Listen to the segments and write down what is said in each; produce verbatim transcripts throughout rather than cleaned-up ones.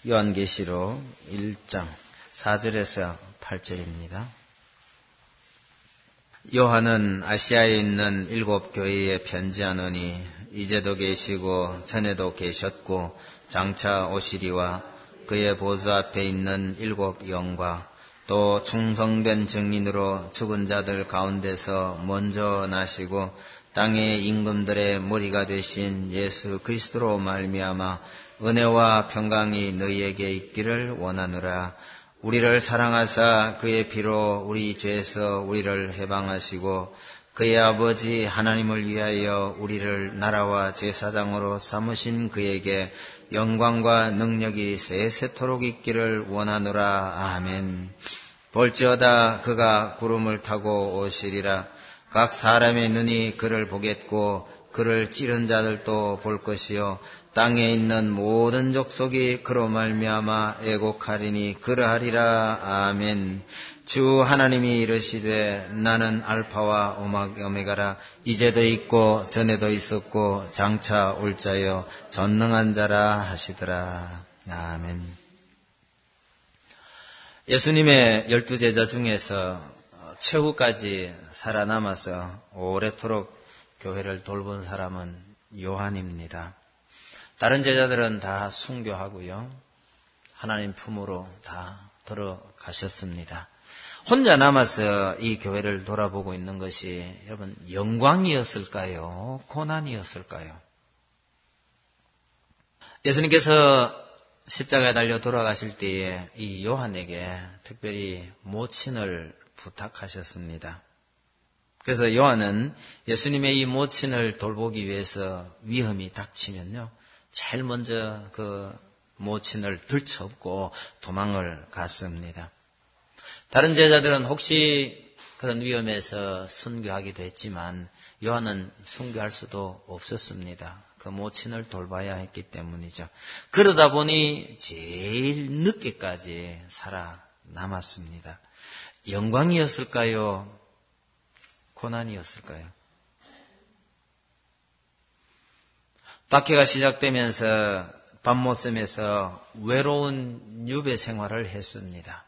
요한계시록 일 장 사 절에서 팔 절입니다. 요한은 아시아에 있는 일곱 교회에 편지하노니 이제도 계시고 전에도 계셨고 장차 오시리와 그의 보좌 앞에 있는 일곱 영과 또 충성된 증인으로 죽은 자들 가운데서 먼저 나시고 땅의 임금들의 머리가 되신 예수 그리스도로 말미암아 은혜와 평강이 너희에게 있기를 원하노라. 우리를 사랑하사 그의 피로 우리 죄에서 우리를 해방하시고 그의 아버지 하나님을 위하여 우리를 나라와 제사장으로 삼으신 그에게 영광과 능력이 세세토록 있기를 원하노라. 아멘. 볼지어다 그가 구름을 타고 오시리라. 각 사람의 눈이 그를 보겠고 그를 찌른 자들도 볼 것이요 땅에 있는 모든 족속이 그로 말미암아 애곡하리니 그러하리라. 아멘. 주 하나님이 이르시되 나는 알파와 오메가라. 이제도 있고 전에도 있었고 장차 올 자여 전능한 자라 하시더라. 아멘. 예수님의 열두 제자 중에서 최후까지 살아남아서 오래도록 교회를 돌본 사람은 요한입니다. 다른 제자들은 다 순교하고요. 하나님 품으로 다 들어가셨습니다. 혼자 남아서 이 교회를 돌아보고 있는 것이 여러분 영광이었을까요? 고난이었을까요? 예수님께서 십자가에 달려 돌아가실 때에 이 요한에게 특별히 모친을 부탁하셨습니다. 그래서 요한은 예수님의 이 모친을 돌보기 위해서 위험이 닥치면요, 제일 먼저 그 모친을 들쳐업고 도망을 갔습니다. 다른 제자들은 혹시 그런 위험에서 순교하기도 했지만 요한은 순교할 수도 없었습니다. 그 모친을 돌봐야 했기 때문이죠. 그러다 보니 제일 늦게까지 살아남았습니다. 영광이었을까요? 고난이었을까요? 박해가 시작되면서 밤모섬에서 외로운 유배 생활을 했습니다.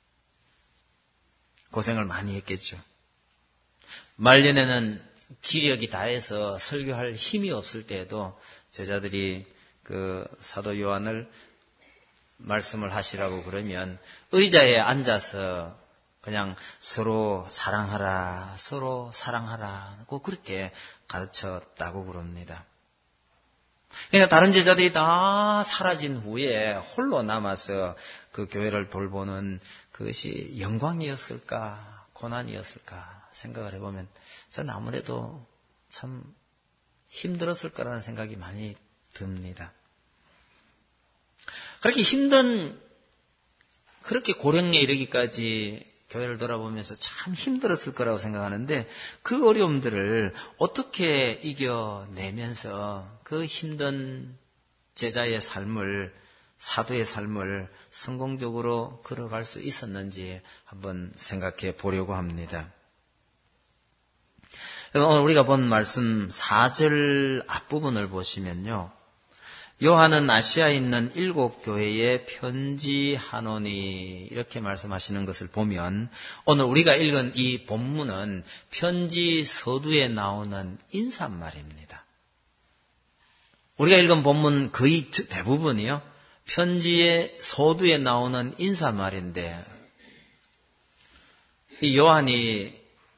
고생을 많이 했겠죠. 말년에는 기력이 다해서 설교할 힘이 없을 때에도 제자들이 그 사도 요한을 말씀을 하시라고 그러면 의자에 앉아서 그냥 서로 사랑하라, 서로 사랑하라, 그렇게 가르쳤다고 그럽니다. 그러니까 다른 제자들이 다 사라진 후에 홀로 남아서 그 교회를 돌보는 그것이 영광이었을까, 고난이었을까 생각을 해보면 저는 아무래도 참 힘들었을 거라는 생각이 많이 듭니다. 그렇게 힘든, 그렇게 고령에 이르기까지 교회를 돌아보면서 참 힘들었을 거라고 생각하는데 그 어려움들을 어떻게 이겨내면서 그 힘든 제자의 삶을, 사도의 삶을 성공적으로 걸어갈 수 있었는지 한번 생각해 보려고 합니다. 오늘 우리가 본 말씀 사 절 앞부분을 보시면요, 요한은 아시아에 있는 일곱 교회에 편지하노니 이렇게 말씀하시는 것을 보면 오늘 우리가 읽은 이 본문은 편지 서두에 나오는 인사말입니다. 우리가 읽은 본문 거의 대부분이요, 편지의 서두에 나오는 인사말인데 이 요한이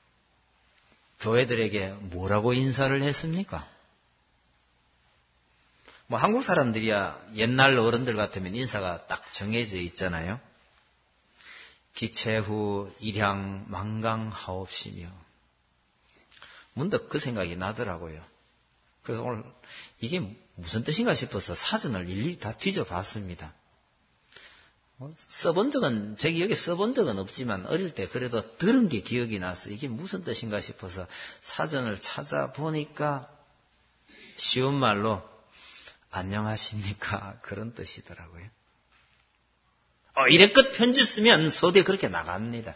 교회들에게 뭐라고 인사를 했습니까? 뭐 한국 사람들이야 옛날 어른들 같으면 인사가 딱 정해져 있잖아요. 기체후 일향 만강하옵시며. 문득 그 생각이 나더라고요. 그래서 오늘 이게 무슨 뜻인가 싶어서 사전을 일일이 다 뒤져봤습니다. 써본 적은, 제가 여기 써본 적은 없지만 어릴 때 그래도 들은 게 기억이 나서 이게 무슨 뜻인가 싶어서 사전을 찾아보니까 쉬운 말로 안녕하십니까, 그런 뜻이더라고요. 어, 이래껏 편지 쓰면 서두에 그렇게 나갑니다.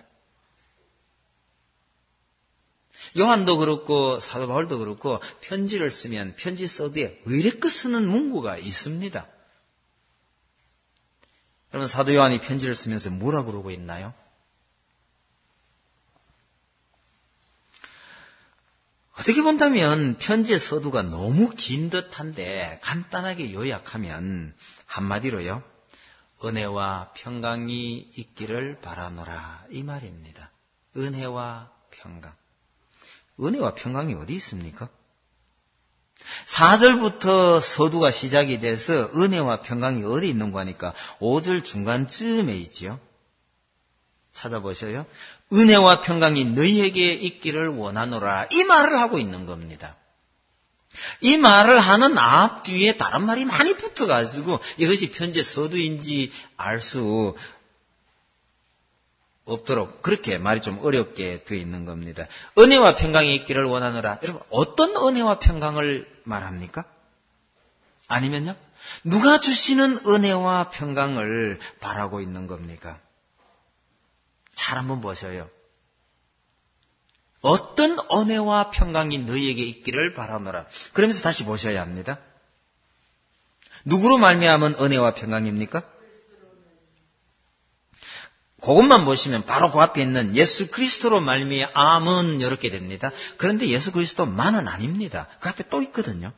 요한도 그렇고 사도 바울도 그렇고 편지를 쓰면 편지 서두에 이래껏 쓰는 문구가 있습니다. 여러분, 사도 요한이 편지를 쓰면서 뭐라 그러고 있나요? 어떻게 본다면 편지의 서두가 너무 긴 듯한데 간단하게 요약하면 한마디로요, 은혜와 평강이 있기를 바라노라, 이 말입니다. 은혜와 평강. 은혜와 평강이 어디 있습니까? 사 절부터 서두가 시작이 돼서 은혜와 평강이 어디 있는가 하니까 오 절 중간쯤에 있지요. 찾아보셔요. 은혜와 평강이 너희에게 있기를 원하노라, 이 말을 하고 있는 겁니다. 이 말을 하는 앞뒤에 다른 말이 많이 붙어가지고 이것이 편지 서두인지 알 수 없도록 그렇게 말이 좀 어렵게 되어 있는 겁니다. 은혜와 평강이 있기를 원하노라. 여러분, 어떤 은혜와 평강을 말합니까? 아니면요, 누가 주시는 은혜와 평강을 바라고 있는 겁니까? 잘 한번 보셔요. 어떤 은혜와 평강이 너희에게 있기를 바라노라. 그러면서 다시 보셔야 합니다. 누구로 말미암은 은혜와 평강입니까? 그것만 보시면 바로 그 앞에 있는 예수 그리스도로 말미암은 이렇게 됩니다. 그런데 예수 그리스도만은 아닙니다. 그 앞에 또 있거든요.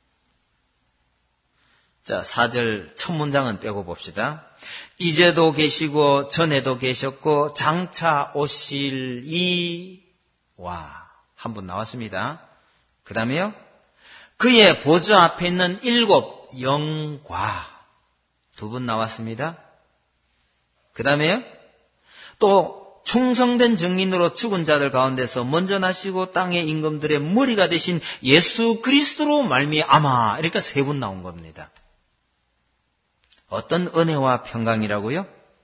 자, 사 절 첫 문장은 빼고 봅시다. 이제도 계시고 전에도 계셨고 장차 오실 이와 한 분 나왔습니다. 그 다음에요, 그의 보좌 앞에 있는 일곱 영과 두 분 나왔습니다. 그 다음에요, 또 충성된 증인으로 죽은 자들 가운데서 먼저 나시고 땅의 임금들의 머리가 되신 예수 그리스도로 말미암아, 그러니까 세 분 나온 겁니다. 어떤 은혜와 평강이라고요?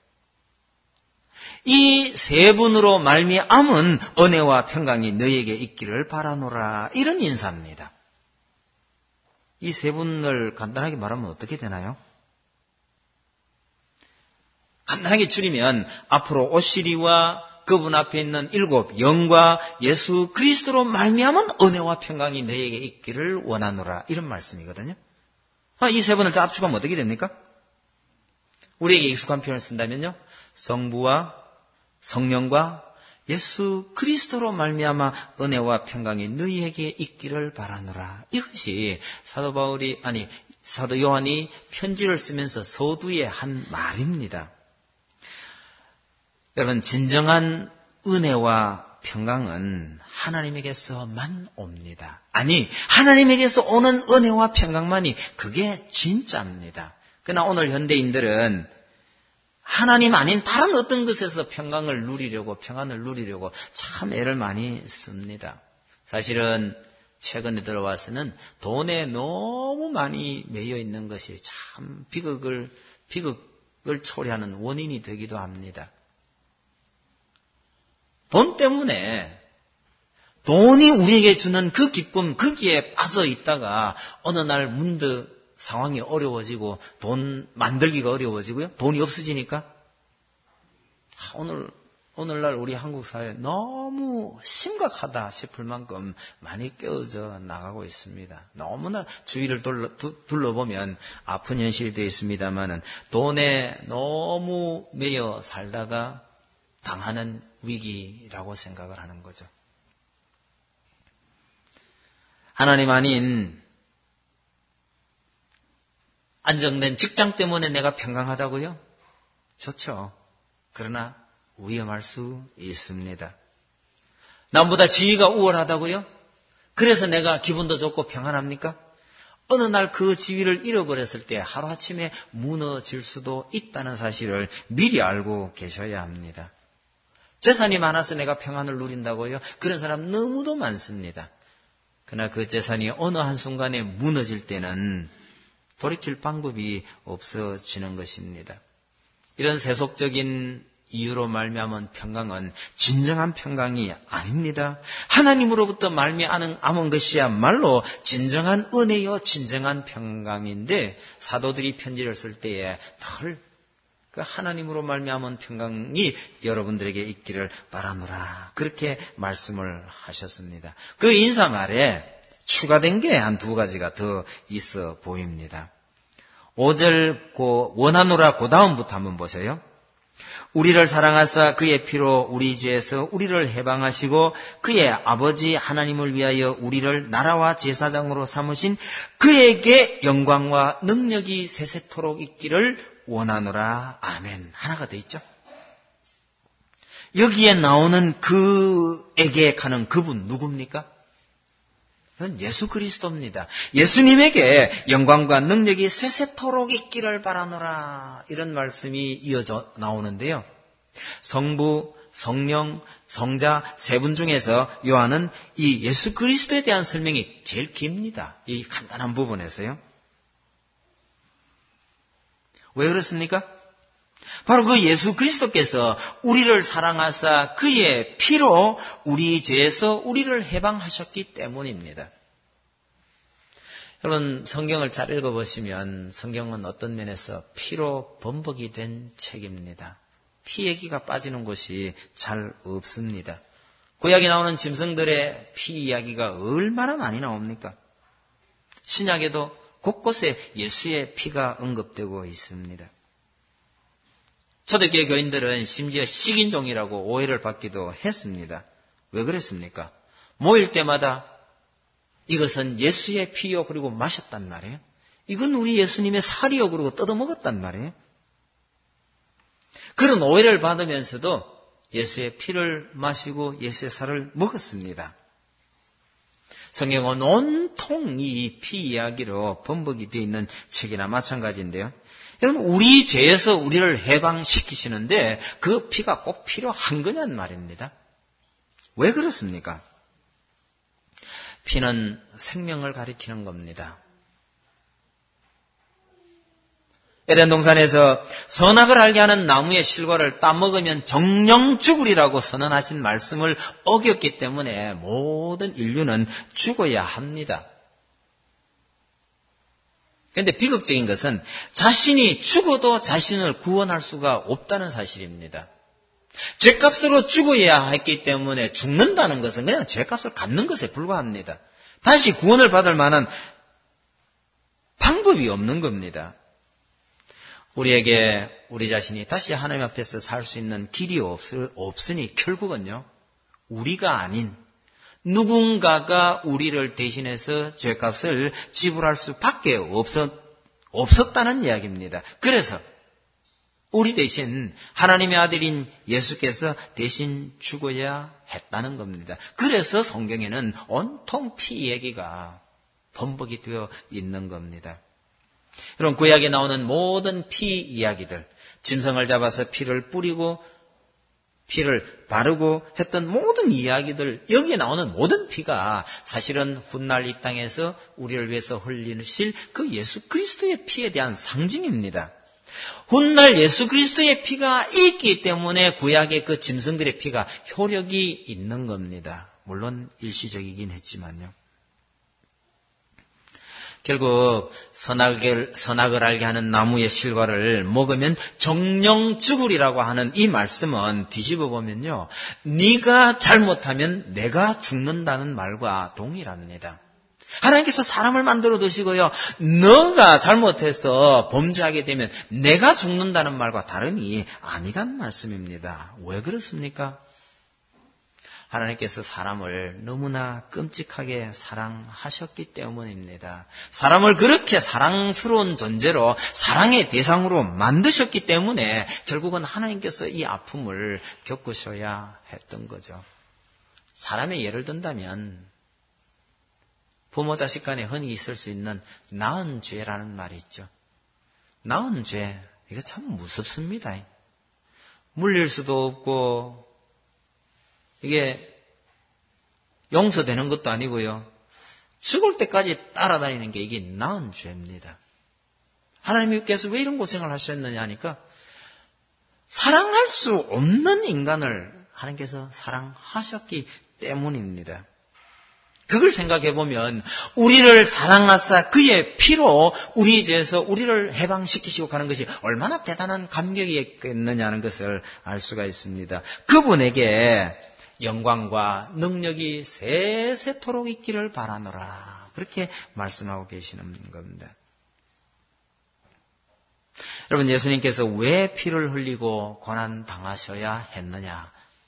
이 세 분으로 말미암은 은혜와 평강이 너희에게 있기를 바라노라, 이런 인사입니다. 이 세 분을 간단하게 말하면 어떻게 되나요? 간단하게 줄이면 앞으로 오시리와 그분 앞에 있는 일곱 영과 예수 그리스도로 말미암은 은혜와 평강이 너희에게 있기를 원하노라, 이런 말씀이거든요. 이 세 분을 다 압축하면 어떻게 됩니까? 우리에게 익숙한 표현을 쓴다면요, 성부와 성령과 예수 그리스도로 말미암아 은혜와 평강이 너희에게 있기를 바라노라. 이것이 사도 바울이 아니 사도 요한이 편지를 쓰면서 서두에 한 말입니다. 여러분, 진정한 은혜와 평강은 하나님에게서만 옵니다. 아니, 하나님에게서 오는 은혜와 평강만이 그게 진짜입니다. 그러나 오늘 현대인들은 하나님 아닌 다른 어떤 것에서 평강을 누리려고, 평안을 누리려고 참 애를 많이 씁니다. 사실은 최근에 들어와서는 돈에 너무 많이 매여 있는 것이 참 비극을, 비극을 초래하는 원인이 되기도 합니다. 돈 때문에, 돈이 우리에게 주는 그 기쁨, 거기에 빠져 있다가 어느 날 문득 상황이 어려워지고 돈 만들기가 어려워지고요, 돈이 없어지니까 오늘, 오늘날 우리 한국 사회 너무 심각하다 싶을 만큼 많이 깨어져 나가고 있습니다. 너무나 주위를 둘러, 두, 둘러보면 아픈 현실이 되어 있습니다만은 돈에 너무 매여 살다가 당하는 위기라고 생각을 하는 거죠. 하나님 아닌 안정된 직장 때문에 내가 평강하다고요? 좋죠. 그러나 위험할 수 있습니다. 남보다 지위가 우월하다고요? 그래서 내가 기분도 좋고 평안합니까? 어느 날 그 지위를 잃어버렸을 때 하루아침에 무너질 수도 있다는 사실을 미리 알고 계셔야 합니다. 재산이 많아서 내가 평안을 누린다고요? 그런 사람 너무도 많습니다. 그러나 그 재산이 어느 한순간에 무너질 때는 돌이킬 방법이 없어지는 것입니다. 이런 세속적인 이유로 말미암은 평강은 진정한 평강이 아닙니다. 하나님으로부터 말미암은 것이야말로 진정한 은혜요, 진정한 평강인데, 사도들이 편지를 쓸 때에 늘 그 하나님으로 말미암은 평강이 여러분들에게 있기를 바라노라, 그렇게 말씀을 하셨습니다. 그 인사 말에 추가된 게 한 두 가지가 더 있어 보입니다. 오 절 고 원하노라 그 다음부터 한번 보세요. 우리를 사랑하사 그의 피로 우리 죄에서 우리를 해방하시고 그의 아버지 하나님을 위하여 우리를 나라와 제사장으로 삼으신 그에게 영광과 능력이 세세토록 있기를 원하노라. 아멘. 하나가 더 있죠. 여기에 나오는 그에게 가는 그분 누굽니까? 그건 예수 그리스도입니다. 예수님에게 영광과 능력이 세세토록 있기를 바라노라. 이런 말씀이 이어져 나오는데요. 성부, 성령, 성자 세 분 중에서 요한은 이 예수 그리스도에 대한 설명이 제일 깁니다. 이 간단한 부분에서요. 왜 그렇습니까? 바로 그 예수 그리스도께서 우리를 사랑하사 그의 피로 우리 죄에서 우리를 해방하셨기 때문입니다. 여러분 성경을 잘 읽어보시면 성경은 어떤 면에서 피로 범벅이 된 책입니다. 피 얘기가 빠지는 곳이 잘 없습니다. 구약에 나오는 짐승들의 피 이야기가 얼마나 많이 나옵니까? 신약에도 곳곳에 예수의 피가 언급되고 있습니다. 초대교회 교인들은 심지어 식인종이라고 오해를 받기도 했습니다. 왜 그랬습니까? 모일 때마다 이것은 예수의 피요 그리고 마셨단 말이에요. 이건 우리 예수님의 살이요 그리고 뜯어먹었단 말이에요. 그런 오해를 받으면서도 예수의 피를 마시고 예수의 살을 먹었습니다. 성경은 온통 이 피 이야기로 범벅이 되어 있는 책이나 마찬가지인데요. 여러분 우리 죄에서 우리를 해방시키시는데 그 피가 꼭 필요한 거냔 말입니다. 왜 그렇습니까? 피는 생명을 가리키는 겁니다. 에덴 동산에서 선악을 알게 하는 나무의 실과를 따먹으면 정령 죽으리라고 선언하신 말씀을 어겼기 때문에 모든 인류는 죽어야 합니다. 그런데 비극적인 것은 자신이 죽어도 자신을 구원할 수가 없다는 사실입니다. 죄값으로 죽어야 했기 때문에 죽는다는 것은 그냥 죄값을 갚는 것에 불과합니다. 다시 구원을 받을 만한 방법이 없는 겁니다. 우리에게 우리 자신이 다시 하나님 앞에서 살 수 있는 길이 없으니 결국은요, 우리가 아닌 누군가가 우리를 대신해서 죄값을 지불할 수밖에 없었, 없었다는 이야기입니다. 그래서 우리 대신 하나님의 아들인 예수께서 대신 죽어야 했다는 겁니다. 그래서 성경에는 온통 피 얘기가 범벅이 되어 있는 겁니다. 여러분 구약에 나오는 모든 피 이야기들, 짐승을 잡아서 피를 뿌리고 피를 바르고 했던 모든 이야기들, 여기에 나오는 모든 피가 사실은 훗날 이 땅에서 우리를 위해서 흘리실 그 예수 그리스도의 피에 대한 상징입니다. 훗날 예수 그리스도의 피가 있기 때문에 구약의 그 짐승들의 피가 효력이 있는 겁니다. 물론 일시적이긴 했지만요. 결국 선악을, 선악을 알게 하는 나무의 실과를 먹으면 정령 죽으리라고 하는 이 말씀은 뒤집어 보면요, 네가 잘못하면 내가 죽는다는 말과 동일합니다. 하나님께서 사람을 만들어 두시고요, 너가 잘못해서 범죄하게 되면 내가 죽는다는 말과 다름이 아니란 말씀입니다. 왜 그렇습니까? 하나님께서 사람을 너무나 끔찍하게 사랑하셨기 때문입니다. 사람을 그렇게 사랑스러운 존재로 사랑의 대상으로 만드셨기 때문에 결국은 하나님께서 이 아픔을 겪으셔야 했던 거죠. 사람의 예를 든다면 부모 자식 간에 흔히 있을 수 있는 나은 죄라는 말이 있죠. 나은 죄, 이거 참 무섭습니다. 물릴 수도 없고 이게 용서되는 것도 아니고요, 죽을 때까지 따라다니는 게 이게 나은 죄입니다. 하나님께서 왜 이런 고생을 하셨느냐 하니까 사랑할 수 없는 인간을 하나님께서 사랑하셨기 때문입니다. 그걸 생각해 보면 우리를 사랑하사 그의 피로 우리 죄에서 우리를 해방시키시고 가는 것이 얼마나 대단한 감격이겠느냐는 것을 알 수가 있습니다. 그분에게 영광과 능력이 세세토록 있기를 바라노라, 그렇게 말씀하고 계시는 겁니다. 여러분, 예수님께서 왜 피를 흘리고 고난 당하셔야 했느냐?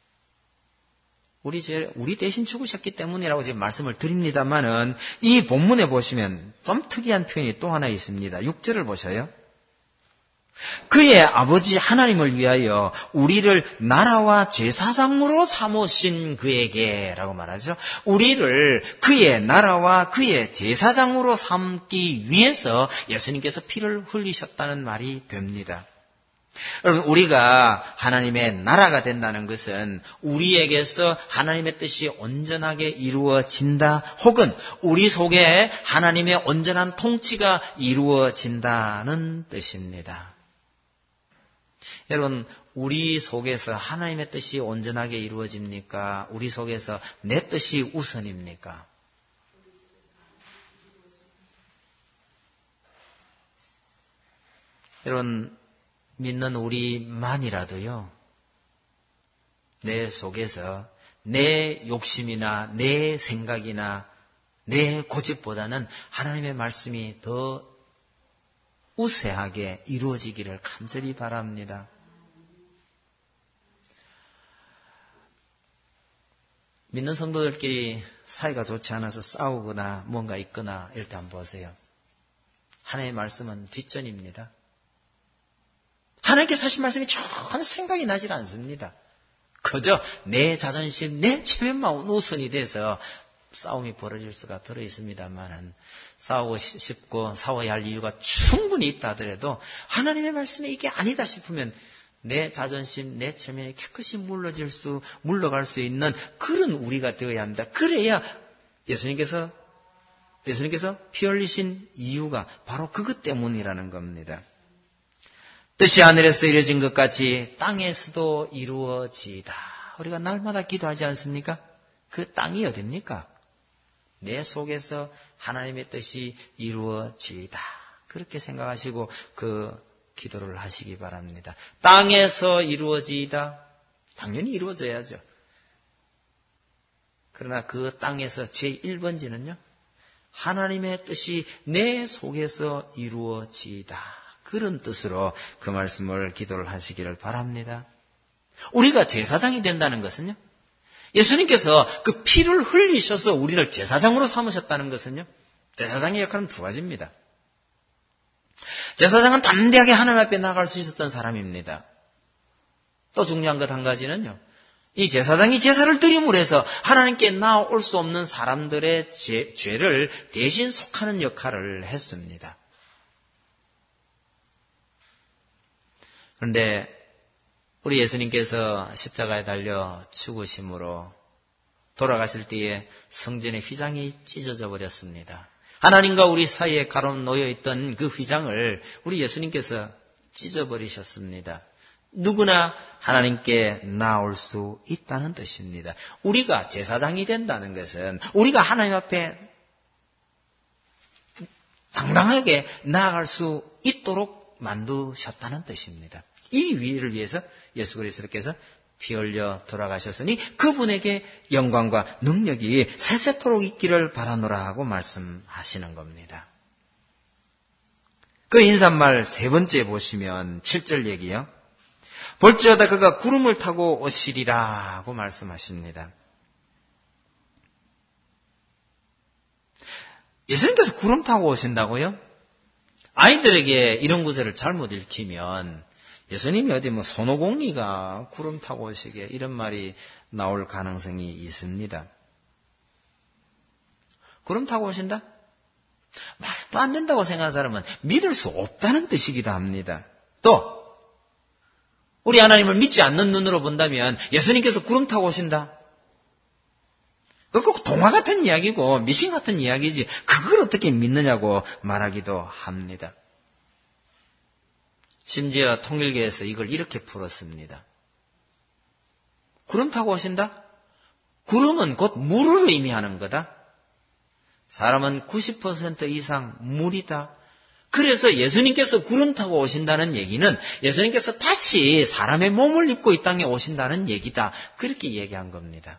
우리 제, 우리 대신 죽으셨기 때문이라고 지금 말씀을 드립니다만은 이 본문에 보시면 좀 특이한 표현이 또 하나 있습니다. 육 절을 보셔요. 그의 아버지 하나님을 위하여 우리를 나라와 제사장으로 삼으신 그에게 라고 말하죠. 우리를 그의 나라와 그의 제사장으로 삼기 위해서 예수님께서 피를 흘리셨다는 말이 됩니다. 여러분, 우리가 하나님의 나라가 된다는 것은 우리에게서 하나님의 뜻이 온전하게 이루어진다, 혹은 우리 속에 하나님의 온전한 통치가 이루어진다는 뜻입니다. 여러분, 우리 속에서 하나님의 뜻이 온전하게 이루어집니까? 우리 속에서 내 뜻이 우선입니까? 여러분, 믿는 우리만이라도요, 내 속에서 내 욕심이나 내 생각이나 내 고집보다는 하나님의 말씀이 더 우세하게 이루어지기를 간절히 바랍니다. 믿는 성도들끼리 사이가 좋지 않아서 싸우거나 뭔가 있거나 이럴 때 한번 보세요. 하나님의 말씀은 뒷전입니다. 하나님께서 하신 말씀이 전혀 생각이 나질 않습니다. 그저 내 자존심, 내 체면만 우선이 돼서 싸움이 벌어질 수가 들어 있습니다만은, 싸우고 싶고 싸워야 할 이유가 충분히 있다 하더라도 하나님의 말씀이 이게 아니다 싶으면 내 자존심, 내 체면이 깨끗이 물러질 수, 물러갈 수 있는 그런 우리가 되어야 합니다. 그래야 예수님께서, 예수님께서 피 흘리신 이유가 바로 그것 때문이라는 겁니다. 뜻이 하늘에서 이루어진 것 같이 땅에서도 이루어지이다. 우리가 날마다 기도하지 않습니까? 그 땅이 어딥니까? 내 속에서 하나님의 뜻이 이루어지이다. 그렇게 생각하시고 그 기도를 하시기 바랍니다. 땅에서 이루어지이다. 당연히 이루어져야죠. 그러나 그 땅에서 제일 번지는요, 하나님의 뜻이 내 속에서 이루어지이다. 그런 뜻으로 그 말씀을 기도를 하시기를 바랍니다. 우리가 제사장이 된다는 것은요, 예수님께서 그 피를 흘리셔서 우리를 제사장으로 삼으셨다는 것은요, 제사장의 역할은 두 가지입니다. 제사장은 담대하게 하나님 앞에 나갈 수 있었던 사람입니다. 또 중요한 것 한 가지는요, 이 제사장이 제사를 드림으로 해서 하나님께 나올 수 없는 사람들의 죄, 죄를 대신 속하는 역할을 했습니다. 그런데 우리 예수님께서 십자가에 달려 죽으심으로 돌아가실 때에 성전의 휘장이 찢어져 버렸습니다. 하나님과 우리 사이에 가로 놓여 있던 그 휘장을 우리 예수님께서 찢어버리셨습니다. 누구나 하나님께 나올 수 있다는 뜻입니다. 우리가 제사장이 된다는 것은 우리가 하나님 앞에 당당하게 나아갈 수 있도록 만드셨다는 뜻입니다. 이 위를 위해서 예수 그리스도께서 피 흘려 돌아가셨으니 그분에게 영광과 능력이 세세토록 있기를 바라노라 하고 말씀하시는 겁니다. 그 인사말 세 번째 보시면 칠 절 얘기요. 볼지어다 그가 구름을 타고 오시리라 하고 말씀하십니다. 예수님께서 구름 타고 오신다고요? 아이들에게 이런 구절을 잘못 읽히면 예수님이 어디 뭐 손오공이가 구름 타고 오시게 이런 말이 나올 가능성이 있습니다. 구름 타고 오신다? 말도 안 된다고 생각하는 사람은 믿을 수 없다는 뜻이기도 합니다. 또 우리 하나님을 믿지 않는 눈으로 본다면 예수님께서 구름 타고 오신다? 그거 꼭 동화 같은 이야기고 미신 같은 이야기지 그걸 어떻게 믿느냐고 말하기도 합니다. 심지어 통일교에서 이걸 이렇게 풀었습니다. 구름 타고 오신다? 구름은 곧 물을 의미하는 거다. 사람은 구십 퍼센트 이상 물이다. 그래서 예수님께서 구름 타고 오신다는 얘기는 예수님께서 다시 사람의 몸을 입고 이 땅에 오신다는 얘기다. 그렇게 얘기한 겁니다.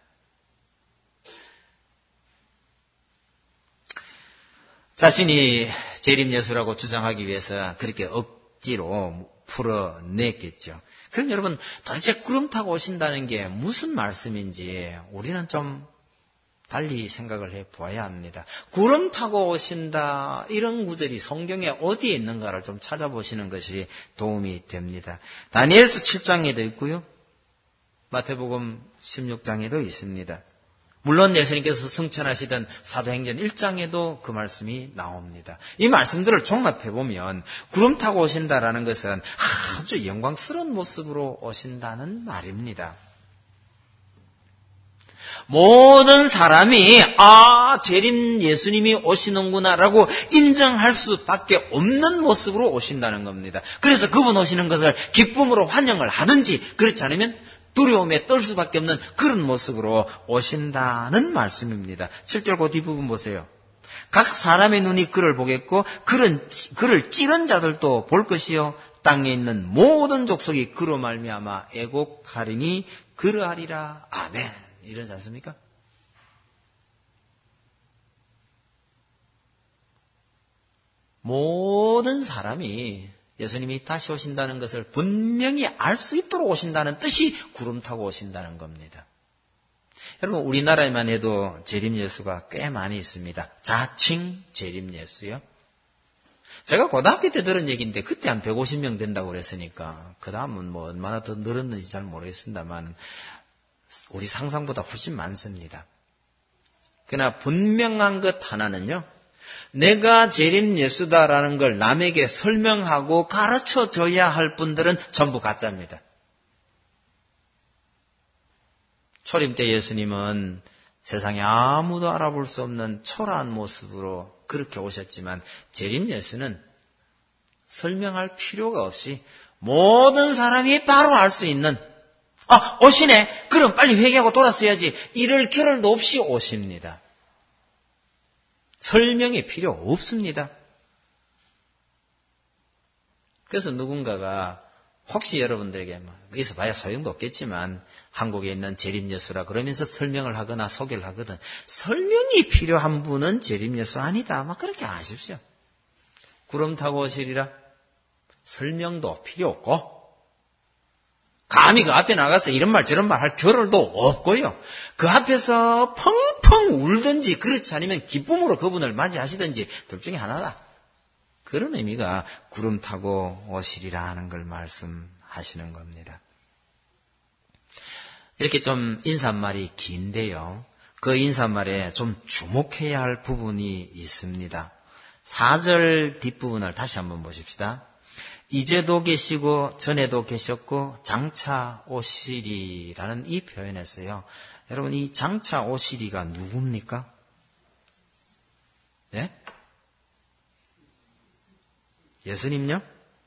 자신이 재림예수라고 주장하기 위해서 그렇게 억 억지로 풀어냈겠죠. 그럼 여러분 도대체 구름 타고 오신다는 게 무슨 말씀인지 우리는 좀 달리 생각을 해보아야 합니다. 구름 타고 오신다 이런 구절이 성경에 어디에 있는가를 좀 찾아보시는 것이 도움이 됩니다. 다니엘서 칠 장에도 있고요. 마태복음 십육 장에도 있습니다. 물론 예수님께서 승천하시던 사도행전 일 장에도 그 말씀이 나옵니다. 이 말씀들을 종합해보면 구름 타고 오신다라는 것은 아주 영광스러운 모습으로 오신다는 말입니다. 모든 사람이 아 재림 예수님이 오시는구나라고 인정할 수밖에 없는 모습으로 오신다는 겁니다. 그래서 그분 오시는 것을 기쁨으로 환영을 하든지 그렇지 않으면 두려움에 떨 수밖에 없는 그런 모습으로 오신다는 말씀입니다. 칠 절 그 뒷부분 보세요. 각 사람의 눈이 그를 보겠고 그런, 그를 찌른 자들도 볼 것이요 땅에 있는 모든 족속이 그로 말미암아 애곡하리니 그러하리라. 아멘. 이러지 않습니까? 모든 사람이 예수님이 다시 오신다는 것을 분명히 알 수 있도록 오신다는 뜻이 구름 타고 오신다는 겁니다. 여러분 우리나라에만 해도 재림 예수가 꽤 많이 있습니다. 자칭 재림 예수요. 제가 고등학교 때 들은 얘기인데 그때 한 백오십 명 된다고 그랬으니까 그 다음은 뭐 얼마나 더 늘었는지 잘 모르겠습니다만 우리 상상보다 훨씬 많습니다. 그러나 분명한 것 하나는요. 내가 재림 예수다라는 걸 남에게 설명하고 가르쳐줘야 할 분들은 전부 가짜입니다. 초림 때 예수님은 세상에 아무도 알아볼 수 없는 초라한 모습으로 그렇게 오셨지만 재림 예수는 설명할 필요가 없이 모든 사람이 바로 알 수 있는 아 오시네 그럼 빨리 회개하고 돌았어야지 이럴 겨를도 없이 오십니다. 설명이 필요 없습니다. 그래서 누군가가 혹시 여러분들에게 여기서 봐야 소용도 없겠지만 한국에 있는 재림예수라 그러면서 설명을 하거나 소개를 하거든 설명이 필요한 분은 재림예수 아니다. 막 그렇게 아십시오. 구름 타고 오시리라 설명도 필요 없고 감히 그 앞에 나가서 이런 말 저런 말 할 겨를도 없고요. 그 앞에서 펑펑 울든지 그렇지 않으면 기쁨으로 그분을 맞이하시든지 둘 중에 하나다. 그런 의미가 구름 타고 오시리라 하는 걸 말씀하시는 겁니다. 이렇게 좀 인사말이 긴데요. 그 인사말에 좀 주목해야 할 부분이 있습니다. 사 절 뒷부분을 다시 한번 보십시다. 이제도 계시고 전에도 계셨고 장차 오시리라는 이 표현했어요. 여러분 이 장차 오시리가 누굽니까? 네? 예수님요?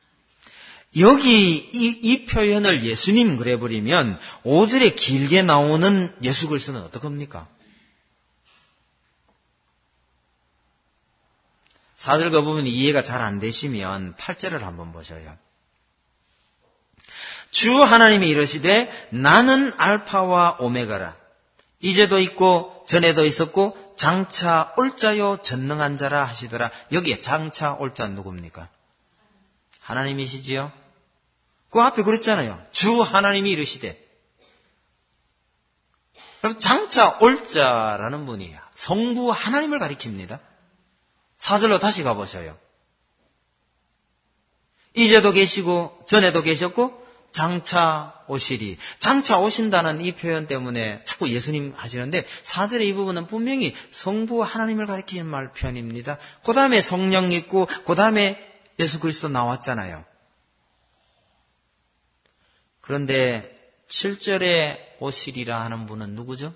여기 이, 이 표현을 예수님 그래버리면 오 절에 길게 나오는 예수 그리스도는 어떡합니까? 사 절 그 부분이 이해가 잘 안 되시면 팔 절을 한번 보셔요. 주 하나님이 이르시되 나는 알파와 오메가라. 이제도 있고 전에도 있었고 장차 올 자요 전능한 자라 하시더라. 여기에 장차 올 자 누굽니까? 하나님이시지요? 그 앞에 그랬잖아요. 주 하나님이 이르시되. 그럼 장차 올 자라는 분이 성부 하나님을 가리킵니다. 사 절로 다시 가보셔요. 이제도 계시고 전에도 계셨고 장차 오시리. 장차 오신다는 이 표현 때문에 자꾸 예수님 하시는데 사 절의 이 부분은 분명히 성부 하나님을 가리키는 말 표현입니다. 그 다음에 성령 있고 그 다음에 예수 그리스도 나왔잖아요. 그런데 칠 절에 오시리라 하는 분은 누구죠?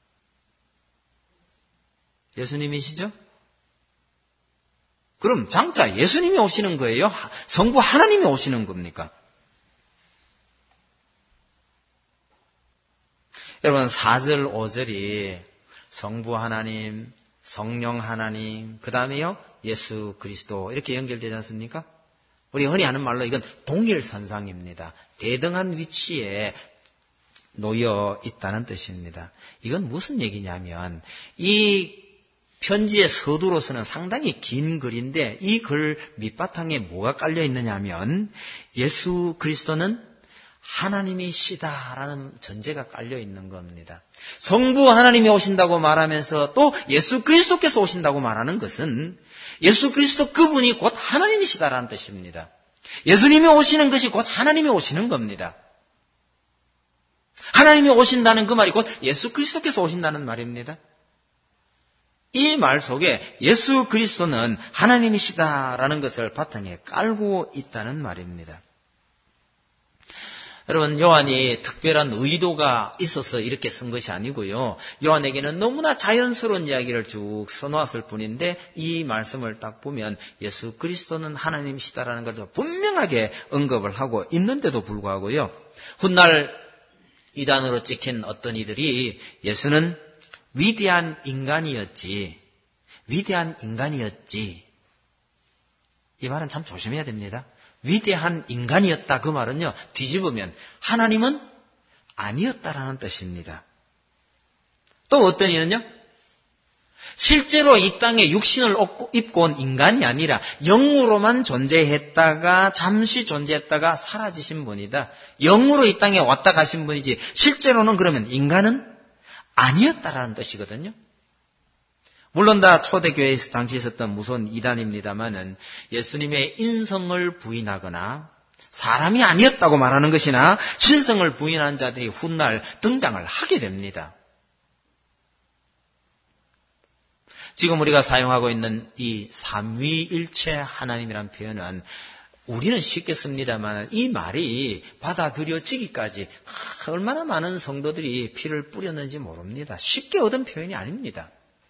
예수님이시죠? 그럼 장차 예수님이 오시는 거예요? 성부 하나님이 오시는 겁니까? 여러분 사 절 오 절이 성부 하나님, 성령 하나님, 그 다음에요 예수 그리스도 이렇게 연결되지 않습니까? 우리 흔히 하는 말로 이건 동일선상입니다. 대등한 위치에 놓여 있다는 뜻입니다. 이건 무슨 얘기냐면 이 편지의 서두로서는 상당히 긴 글인데 이 글 밑바탕에 뭐가 깔려 있느냐 하면 예수 그리스도는 하나님이시다라는 전제가 깔려 있는 겁니다. 성부 하나님이 오신다고 말하면서 또 예수 그리스도께서 오신다고 말하는 것은 예수 그리스도 그분이 곧 하나님이시다라는 뜻입니다. 예수님이 오시는 것이 곧 하나님이 오시는 겁니다. 하나님이 오신다는 그 말이 곧 예수 그리스도께서 오신다는 말입니다. 이 말 속에 예수 그리스도는 하나님이시다라는 것을 바탕에 깔고 있다는 말입니다. 여러분, 요한이 특별한 의도가 있어서 이렇게 쓴 것이 아니고요. 요한에게는 너무나 자연스러운 이야기를 쭉 써놓았을 뿐인데 이 말씀을 딱 보면 예수 그리스도는 하나님이시다라는 것을 분명하게 언급을 하고 있는데도 불구하고요. 훗날 이단으로 찍힌 어떤 이들이 예수는 위대한 인간이었지, 위대한 인간이었지. 이 말은 참 조심해야 됩니다. 위대한 인간이었다 그 말은요, 뒤집으면 하나님은 아니었다라는 뜻입니다. 또 어떤 이는요, 실제로 이 땅에 육신을 입고 온 인간이 아니라 영으로만 존재했다가 잠시 존재했다가 사라지신 분이다. 영으로 이 땅에 왔다 가신 분이지 실제로는 그러면 인간은 아니었다라는 뜻이거든요. 물론 다 초대교회에서 당시 있었던 무서운 이단입니다만은 예수님의 인성을 부인하거나 사람이 아니었다고 말하는 것이나 신성을 부인한 자들이 훗날 등장을 하게 됩니다. 지금 우리가 사용하고 있는 이 삼위일체 하나님이라는 표현은 우리는 쉽게 씁니다만 이 말이 받아들여지기까지 얼마나 많은 성도들이 피를 뿌렸는지 모릅니다. 쉽게 얻은 표현이 아닙니다.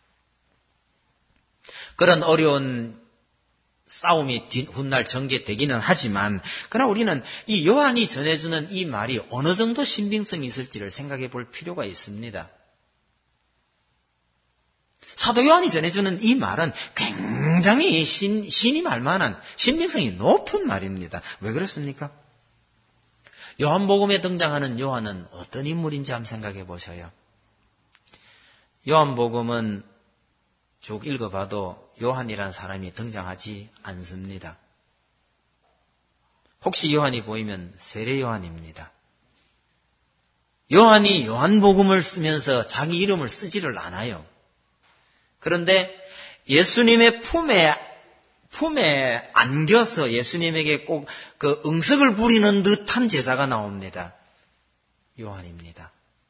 그런 어려운 싸움이 훗날 전개되기는 하지만 그러나 우리는 이 요한이 전해주는 이 말이 어느 정도 신빙성이 있을지를 생각해 볼 필요가 있습니다. 사도 요한이 전해주는 이 말은 굉장히 신, 신이 말만한 신빙성이 높은 말입니다. 왜 그렇습니까? 요한복음에 등장하는 요한은 어떤 인물인지 한번 생각해 보셔요. 요한복음은 쭉 읽어봐도 요한이라는 사람이 등장하지 않습니다. 혹시 요한이 보이면 세례 요한입니다. 요한이 요한복음을 쓰면서 자기 이름을 쓰지를 않아요. 그런데 예수님의 품에, 품에 안겨서 예수님에게 꼭 그 응석을 부리는 듯한 제자가 나옵니다. 요한입니다.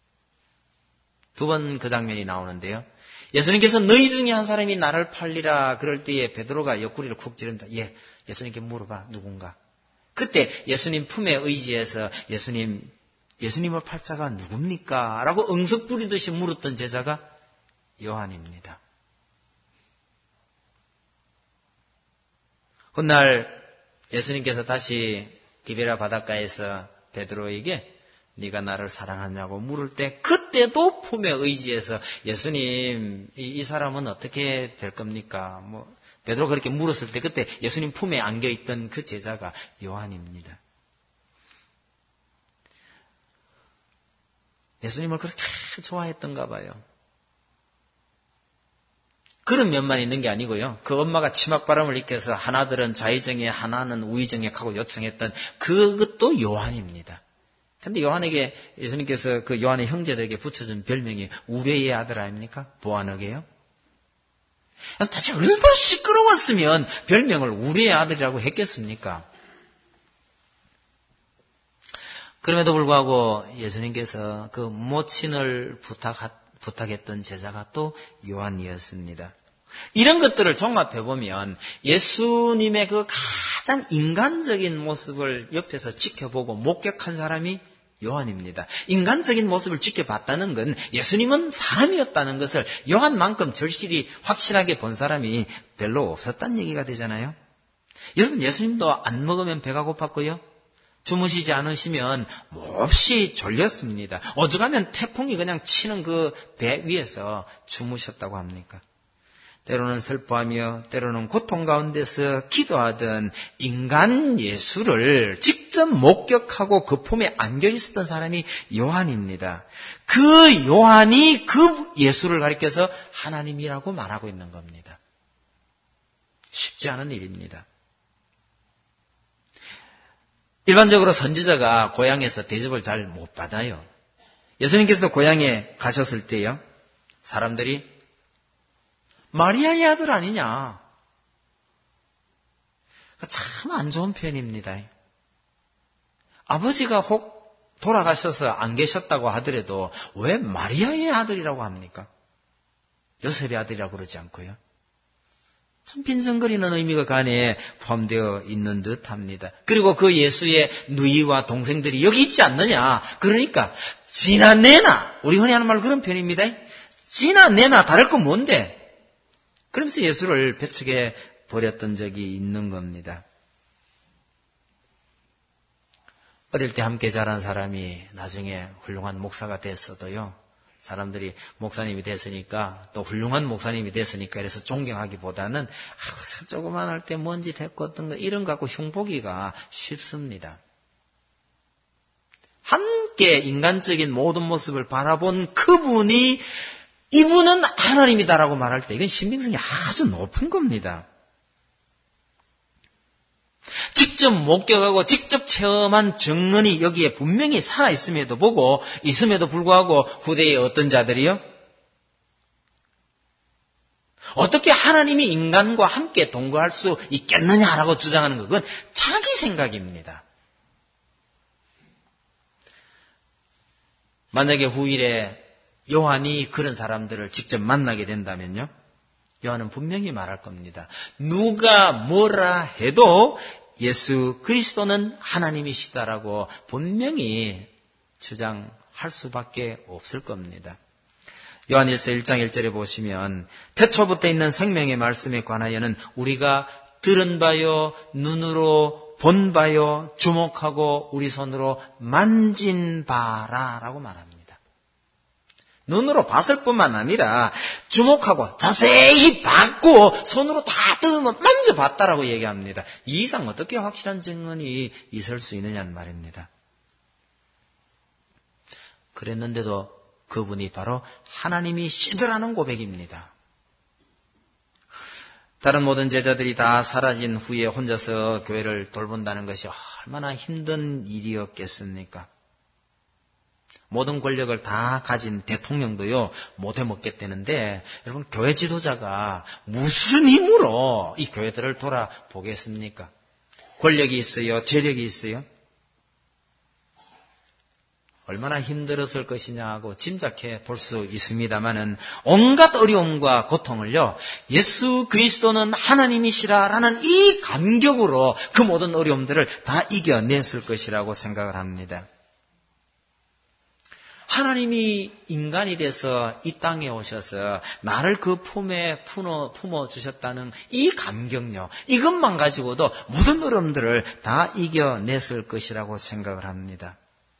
두 번 그 장면이 나오는데요. 예수님께서 너희 중에 한 사람이 나를 팔리라 그럴 때에 베드로가 옆구리를 쿡 찌른다. 예, 예수님께 물어봐, 누군가. 그때 예수님 품에 의지해서 예수님, 예수님을 팔 자가 누굽니까? 라고 응석 부리듯이 물었던 제자가 요한입니다. 훗날 예수님께서 다시 디베라 바닷가에서 베드로에게 네가 나를 사랑하냐고 물을 때 그때도 품에 의지해서 예수님 이, 이 사람은 어떻게 될 겁니까? 뭐 베드로가 그렇게 물었을 때 그때 예수님 품에 안겨있던 그 제자가 요한입니다. 예수님을 그렇게 좋아했던가 봐요. 그런 면만 있는 게 아니고요. 그 엄마가 치맛바람을 일으켜서 하나들은 좌의정에 하나는 우의정에 하고 요청했던 그것도 요한입니다. 근데 요한에게 예수님께서 그 요한의 형제들에게 붙여준 별명이 우레의 아들 아닙니까? 보아너게요. 대체 얼마나 시끄러웠으면 별명을 우레의 아들이라고 했겠습니까? 그럼에도 불구하고 예수님께서 그 모친을 부탁, 부탁했던 제자가 또 요한이었습니다. 이런 것들을 종합해보면 예수님의 그 가장 인간적인 모습을 옆에서 지켜보고 목격한 사람이 요한입니다. 인간적인 모습을 지켜봤다는 건 예수님은 사람이었다는 것을 요한만큼 절실히 확실하게 본 사람이 별로 없었다는 얘기가 되잖아요. 여러분, 예수님도 안 먹으면 배가 고팠고요. 주무시지 않으시면 몹시 졸렸습니다. 오죽하면 태풍이 그냥 치는 그 배 위에서 주무셨다고 합니까? 때로는 슬퍼하며 때로는 고통 가운데서 기도하던 인간 예수를 직접 직접 목격하고 그 품에 안겨 있었던 사람이 요한입니다. 그 요한이 그 예수를 가리켜서 하나님이라고 말하고 있는 겁니다. 쉽지 않은 일입니다. 일반적으로 선지자가 고향에서 대접을 잘 못 받아요. 예수님께서도 고향에 가셨을 때요, 사람들이 마리아의 아들 아니냐. 참 안 좋은 표현입니다. 아버지가 혹 돌아가셔서 안 계셨다고 하더라도 왜 마리아의 아들이라고 합니까? 요셉의 아들이라고 그러지 않고요. 참 빈정거리는 의미가 그 안에 포함되어 있는 듯합니다. 그리고 그 예수의 누이와 동생들이 여기 있지 않느냐. 그러니까 지나 내나, 우리 흔히 하는 말로 그런 표현입니다. 지나 내나 다를 건 뭔데? 그러면서 예수를 배척해 버렸던 적이 있는 겁니다. 어릴 때 함께 자란 사람이 나중에 훌륭한 목사가 됐어도요, 사람들이 목사님이 됐으니까, 또 훌륭한 목사님이 됐으니까 이래서 존경하기보다는 아, 조그만 할 때 뭔 짓 했고 어떤 거 이런 거 갖고 흉보기가 쉽습니다. 함께 인간적인 모든 모습을 바라본 그분이 이분은 하나님이다라고 말할 때 이건 신빙성이 아주 높은 겁니다. 직접 목격하고 직접 체험한 증언이 여기에 분명히 살아있음에도 보고 있음에도 불구하고 후대의 어떤 자들이요? 어떻게 하나님이 인간과 함께 동거할 수 있겠느냐라고 주장하는 것, 그건 자기 생각입니다. 만약에 후일에 요한이 그런 사람들을 직접 만나게 된다면요, 요한은 분명히 말할 겁니다. 누가 뭐라 해도 예수 그리스도는 하나님이시다라고 분명히 주장할 수밖에 없을 겁니다. 요한일서 일 장 일 절에 보시면 태초부터 있는 생명의 말씀에 관하여는 우리가 들은 바요, 눈으로 본 바요, 주목하고 우리 손으로 만진 바라라고 말합니다. 눈으로 봤을 뿐만 아니라 주목하고 자세히 봤고 손으로 다 뜯으면 만져봤다라고 얘기합니다. 이 이상 어떻게 확실한 증언이 있을 수 있느냐는 말입니다. 그랬는데도 그분이 바로 하나님이시더라는 고백입니다. 다른 모든 제자들이 다 사라진 후에 혼자서 교회를 돌본다는 것이 얼마나 힘든 일이었겠습니까? 모든 권력을 다 가진 대통령도요, 못 해먹겠다는데, 여러분, 교회 지도자가 무슨 힘으로 이 교회들을 돌아보겠습니까? 권력이 있어요? 재력이 있어요? 얼마나 힘들었을 것이냐고 짐작해 볼 수 있습니다만은, 온갖 어려움과 고통을요, 예수 그리스도는 하나님이시라라는 이 감격으로 그 모든 어려움들을 다 이겨냈을 것이라고 생각을 합니다. 하나님이 인간이 돼서 이 땅에 오셔서 나를 그 품에 품어, 품어 주셨다는 이 감격요, 이것만 가지고도 모든 어려움들을 다 이겨냈을 것이라고 생각을 합니다.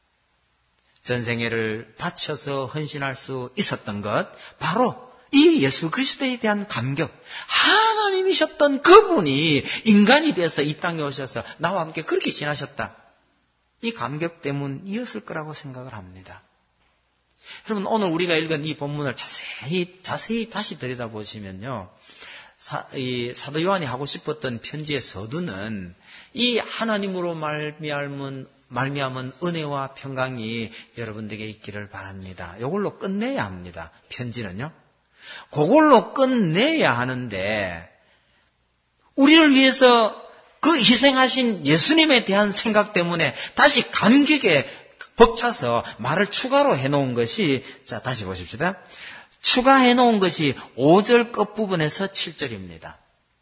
전생애를 바쳐서 헌신할 수 있었던 것, 바로 이 예수 그리스도에 대한 감격, 하나님이셨던 그분이 인간이 돼서 이 땅에 오셔서 나와 함께 그렇게 지나셨다, 이 감격 때문이었을 거라고 생각을 합니다. 여러분, 오늘 우리가 읽은 이 본문을 자세히 자세히 다시 들여다보시면요, 사, 이 사도 요한이 하고 싶었던 편지의 서두는 이 하나님으로 말미암은 말미암은 은혜와 평강이 여러분들에게 있기를 바랍니다. 이걸로 끝내야 합니다. 편지는요, 그걸로 끝내야 하는데, 우리를 위해서 그 희생하신 예수님에 대한 생각 때문에 다시 감격에 벅차서 말을 추가로 해놓은 것이, 자, 다시 보십시다. 추가해놓은 것이 오 절 끝부분에서 칠 절입니다.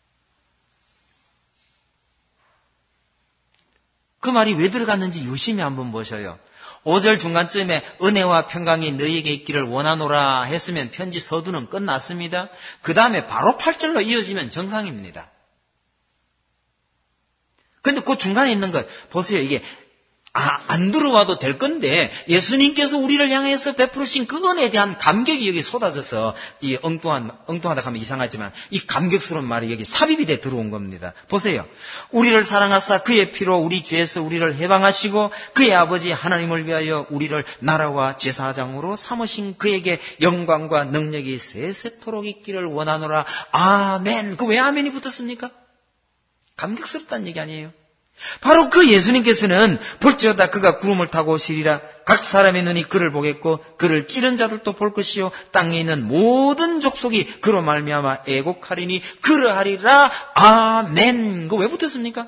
그 말이 왜 들어갔는지 유심히 한번 보셔요. 오 절 중간쯤에 은혜와 평강이 너희에게 있기를 원하노라 했으면 편지 서두는 끝났습니다. 그 다음에 바로 팔 절로 이어지면 정상입니다. 그런데 그 중간에 있는 것 보세요. 이게 아, 안 들어와도 될 건데 예수님께서 우리를 향해서 베푸신 그 은혜에 대한 감격이 여기 쏟아져서 이 엉뚱한, 엉뚱하다 하면 이상하지만 이 감격스러운 말이 여기 삽입이 돼 들어온 겁니다. 보세요. 우리를 사랑하사 그의 피로 우리 죄에서 우리를 해방하시고 그의 아버지 하나님을 위하여 우리를 나라와 제사장으로 삼으신 그에게 영광과 능력이 세세토록 있기를 원하노라. 아멘. 그 왜 아멘이 붙었습니까? 감격스럽다는 얘기 아니에요. 바로 그 예수님께서는 볼지어다 그가 구름을 타고 오시리라. 각 사람의 눈이 그를 보겠고 그를 찌른 자들도 볼 것이요 땅에 있는 모든 족속이 그로 말미암아 애곡하리니 그러하리라. 아멘. 그거 왜 붙었습니까?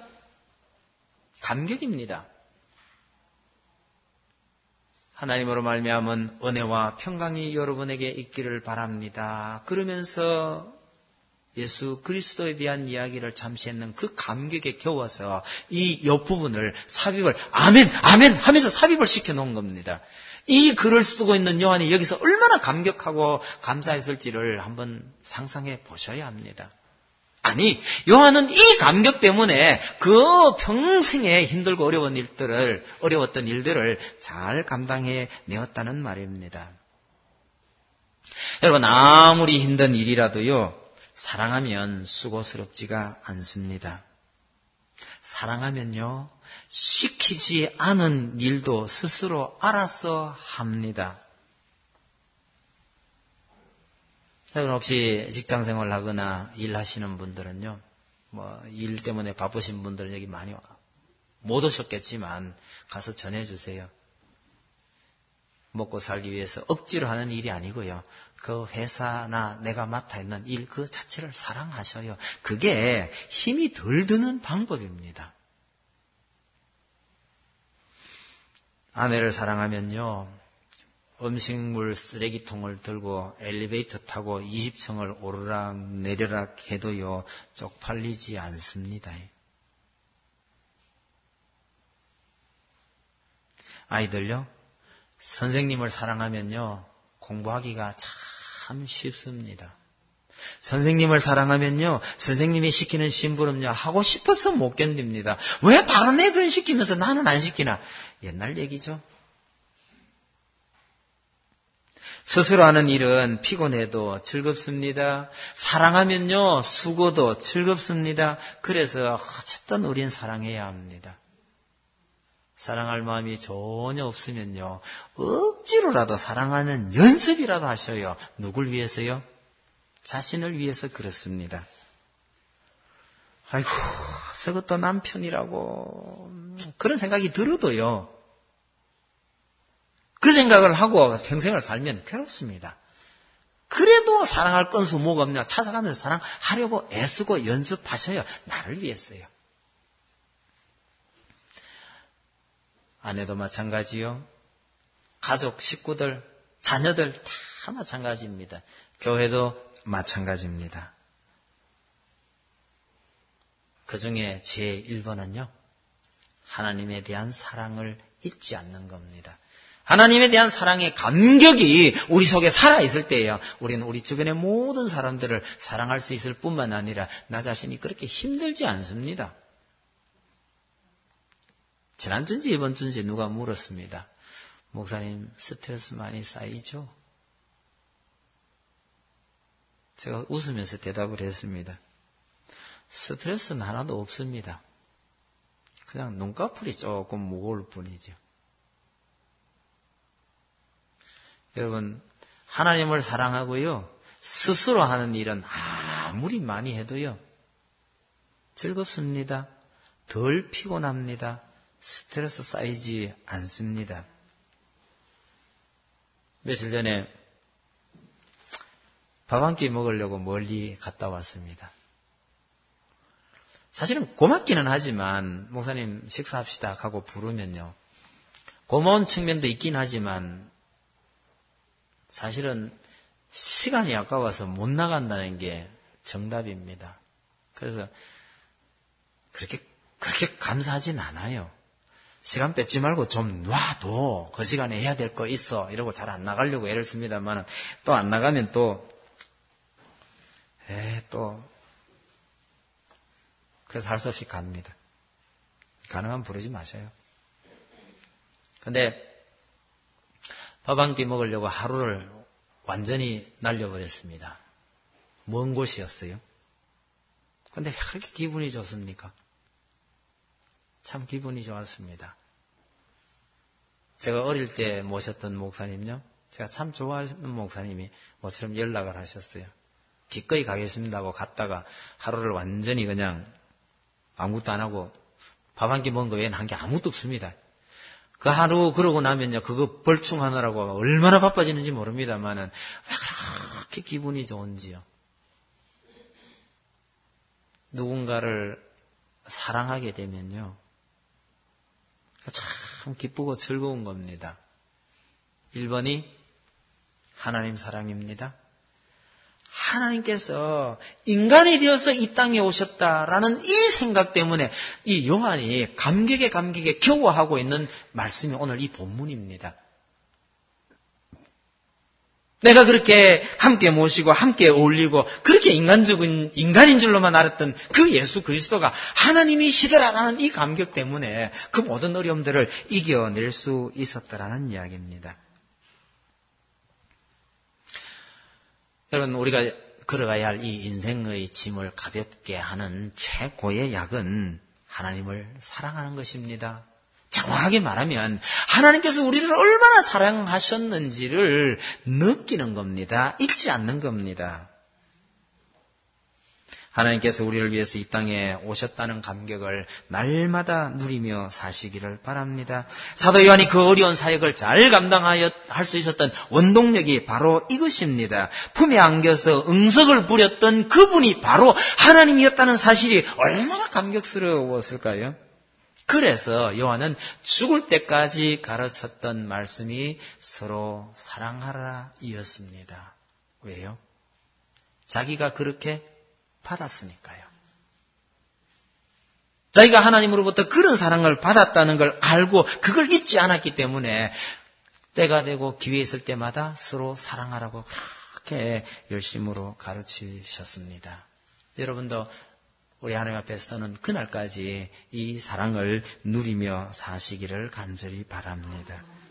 감격입니다. 하나님으로 말미암은 은혜와 평강이 여러분에게 있기를 바랍니다. 그러면서 예수 그리스도에 대한 이야기를 잠시 했는 그 감격에 겨워서 이 옆부분을 삽입을 아멘 아멘 하면서 삽입을 시켜놓은 겁니다. 이 글을 쓰고 있는 요한이 여기서 얼마나 감격하고 감사했을지를 한번 상상해 보셔야 합니다. 아니, 요한은 이 감격 때문에 그 평생에 힘들고 어려운 일들을, 어려웠던 일들을 잘 감당해 내었다는 말입니다. 여러분, 아무리 힘든 일이라도요, 사랑하면 수고스럽지가 않습니다. 사랑하면요, 시키지 않은 일도 스스로 알아서 합니다. 여러분 혹시 직장생활 하거나 일하시는 분들은요, 뭐 일 때문에 바쁘신 분들은 여기 많이 못 오셨겠지만 가서 전해주세요. 먹고 살기 위해서 억지로 하는 일이 아니고요. 그 회사나 내가 맡아 있는 일 그 자체를 사랑하셔요. 그게 힘이 덜 드는 방법입니다. 아내를 사랑하면요, 음식물 쓰레기통을 들고 엘리베이터 타고 이십 층을 오르락 내리락 해도요, 쪽팔리지 않습니다. 아이들요, 선생님을 사랑하면요, 공부하기가 참 쉽습니다. 선생님을 사랑하면요, 선생님이 시키는 심부름요, 하고 싶어서 못 견딥니다. 왜 다른 애들은 시키면서 나는 안 시키나? 옛날 얘기죠. 스스로 하는 일은 피곤해도 즐겁습니다. 사랑하면요, 수고도 즐겁습니다. 그래서 어쨌든 우린 사랑해야 합니다. 사랑할 마음이 전혀 없으면요, 억지로라도 사랑하는 연습이라도 하셔요. 누굴 위해서요? 자신을 위해서 그렇습니다. 아이고, 저것도 남편이라고 그런 생각이 들어도요, 그 생각을 하고 평생을 살면 괴롭습니다. 그래도 사랑할 건수 뭐가 없냐 찾아가면서 사랑하려고 애쓰고 연습하셔요. 나를 위해서요. 아내도 마찬가지요. 가족, 식구들, 자녀들 다 마찬가지입니다. 교회도 마찬가지입니다. 그 중에 제일 번은요, 하나님에 대한 사랑을 잊지 않는 겁니다. 하나님에 대한 사랑의 감격이 우리 속에 살아있을 때예요. 우리는 우리 주변의 모든 사람들을 사랑할 수 있을 뿐만 아니라 나 자신이 그렇게 힘들지 않습니다. 지난주인지 이번 주인지 누가 물었습니다. 목사님, 스트레스 많이 쌓이죠? 제가 웃으면서 대답을 했습니다. 스트레스는 하나도 없습니다. 그냥 눈꺼풀이 조금 무거울 뿐이죠. 여러분, 하나님을 사랑하고요, 스스로 하는 일은 아무리 많이 해도요, 즐겁습니다. 덜 피곤합니다. 스트레스 쌓이지 않습니다. 며칠 전에 밥 한 끼 먹으려고 멀리 갔다 왔습니다. 사실은 고맙기는 하지만, 목사님 식사합시다 하고 부르면요, 고마운 측면도 있긴 하지만 사실은 시간이 아까워서 못 나간다는 게 정답입니다. 그래서 그렇게 그렇게 감사하진 않아요. 시간 뺏지 말고 좀 놔둬. 그 시간에 해야 될 거 있어. 이러고 잘 안 나가려고 애를 씁니다만, 또 안 나가면 또, 에, 또, 그래서 할 수 없이 갑니다. 가능하면 부르지 마셔요. 근데 밥 한 끼 먹으려고 하루를 완전히 날려버렸습니다. 먼 곳이었어요. 근데 왜 그렇게 기분이 좋습니까? 참 기분이 좋았습니다. 제가 어릴 때 모셨던 목사님요, 제가 참 좋아하는 목사님이 모처럼 연락을 하셨어요. 기꺼이 가겠습니다 하고 갔다가 하루를 완전히 그냥 아무것도 안 하고 밥 한 끼 먹은 거 외에는 한 게 아무것도 없습니다. 그 하루 그러고 나면요, 그거 벌충하느라고 얼마나 바빠지는지 모릅니다만은 왜 그렇게 기분이 좋은지요. 누군가를 사랑하게 되면요, 참 기쁘고 즐거운 겁니다. 일 번이 하나님 사랑입니다. 하나님께서 인간이 되어서 이 땅에 오셨다라는 이 생각 때문에 이 요한이 감격에 감격에 겨워하고 있는 말씀이 오늘 이 본문입니다. 내가 그렇게 함께 모시고 함께 어울리고 그렇게 인간적인 인간인 줄로만 알았던 그 예수 그리스도가 하나님이시더라라는 이 감격 때문에 그 모든 어려움들을 이겨낼 수 있었더라는 이야기입니다. 여러분, 우리가 걸어가야 할 이 인생의 짐을 가볍게 하는 최고의 약은 하나님을 사랑하는 것입니다. 정확하게 말하면 하나님께서 우리를 얼마나 사랑하셨는지를 느끼는 겁니다. 잊지 않는 겁니다. 하나님께서 우리를 위해서 이 땅에 오셨다는 감격을 날마다 누리며 사시기를 바랍니다. 사도 요한이 그 어려운 사역을 잘 감당하여 할 수 있었던 원동력이 바로 이것입니다. 품에 안겨서 응석을 부렸던 그분이 바로 하나님이었다는 사실이 얼마나 감격스러웠을까요? 그래서 요한은 죽을 때까지 가르쳤던 말씀이 서로 사랑하라 이었습니다. 왜요? 자기가 그렇게 받았으니까요. 자기가 하나님으로부터 그런 사랑을 받았다는 걸 알고 그걸 잊지 않았기 때문에 때가 되고 기회 있을 때마다 서로 사랑하라고 그렇게 열심으로 가르치셨습니다. 여러분도 우리 하나님 앞에서는 그날까지 이 사랑을 누리며 사시기를 간절히 바랍니다.